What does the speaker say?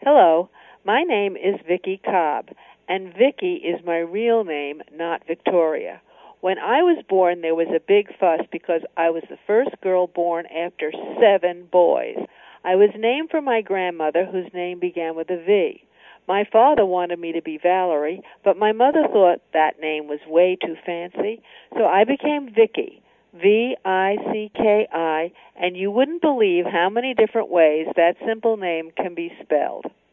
Hello, my name is Vicki Cobb, and Vicki is my real name, not Victoria. When I was born, there was a big fuss because I was the first girl born after 7 boys. I was named for my grandmother, whose name began with a V. My father wanted me to be Valerie, but my mother thought that name was way too fancy, so I became Vicki. Vicki, and you wouldn't believe how many different ways that simple name can be spelled.